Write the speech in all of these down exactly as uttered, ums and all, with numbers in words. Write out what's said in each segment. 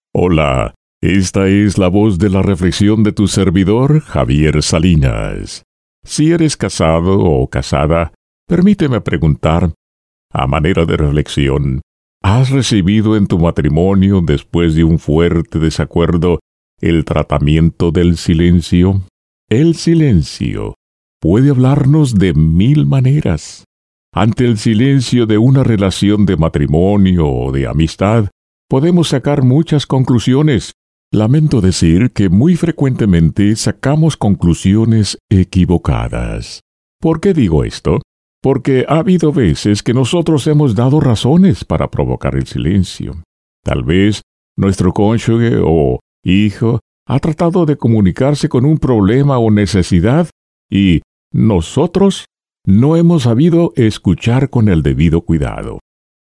Hola, esta es la voz de la reflexión de tu servidor, Javier Salinas. Si eres casado o casada, permíteme preguntar, a manera de reflexión, ¿has recibido en tu matrimonio, después de un fuerte desacuerdo, el tratamiento del silencio? El silencio puede hablarnos de mil maneras. Ante el silencio de una relación de matrimonio o de amistad, podemos sacar muchas conclusiones. Lamento decir que muy frecuentemente sacamos conclusiones equivocadas. ¿Por qué digo esto? Porque ha habido veces que nosotros hemos dado razones para provocar el silencio. Tal vez nuestro cónyuge o hijo ha tratado de comunicarse con un problema o necesidad y nosotros no hemos sabido escuchar con el debido cuidado.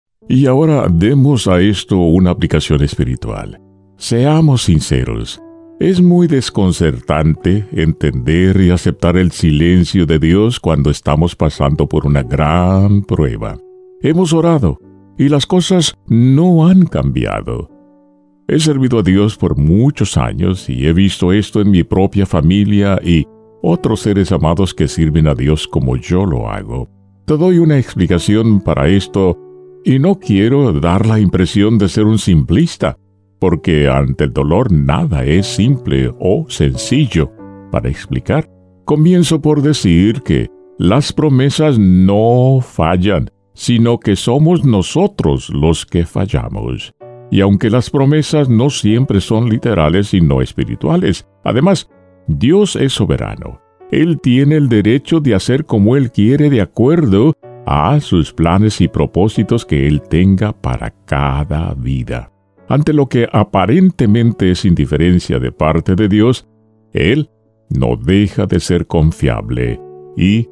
Y ahora demos a esto una aplicación espiritual. Seamos sinceros, es muy desconcertante entender y aceptar el silencio de Dios cuando estamos pasando por una gran prueba. Hemos orado y las cosas no han cambiado. He servido a Dios por muchos años y he visto esto en mi propia familia y otros seres amados que sirven a Dios como yo lo hago. Te doy una explicación para esto y no quiero dar la impresión de ser un simplista, porque ante el dolor nada es simple o sencillo. Para explicar, comienzo por decir que las promesas no fallan, sino que somos nosotros los que fallamos. Y aunque las promesas no siempre son literales y no espirituales, además, Dios es soberano. Él tiene el derecho de hacer como Él quiere de acuerdo a sus planes y propósitos que Él tenga para cada vida. Ante lo que aparentemente es indiferencia de parte de Dios, Él no deja de ser confiable y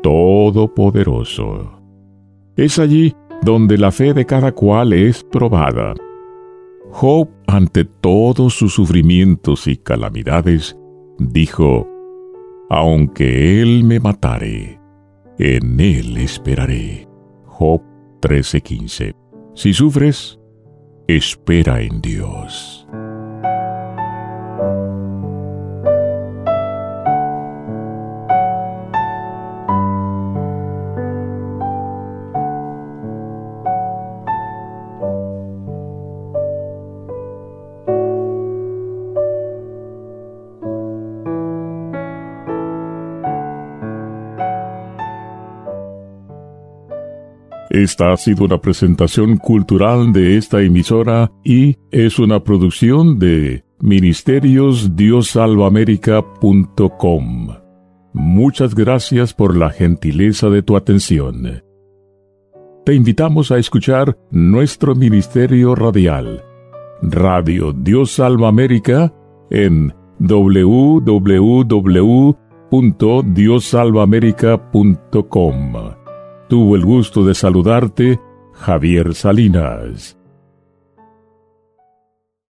todopoderoso. Es allí donde la fe de cada cual es probada. Job, ante todos sus sufrimientos y calamidades, dijo: «Aunque Él me matare, en Él esperaré». Job trece quince. Si sufres, espera en Dios. Esta ha sido una presentación cultural de esta emisora y es una producción de Ministerios Dios Salva América punto com. Muchas gracias por la gentileza de tu atención. Te invitamos a escuchar nuestro ministerio radial, Radio Dios Salva América, en doble u doble u doble u punto dios salva américa punto com. Tuvo el gusto de saludarte, Javier Salinas.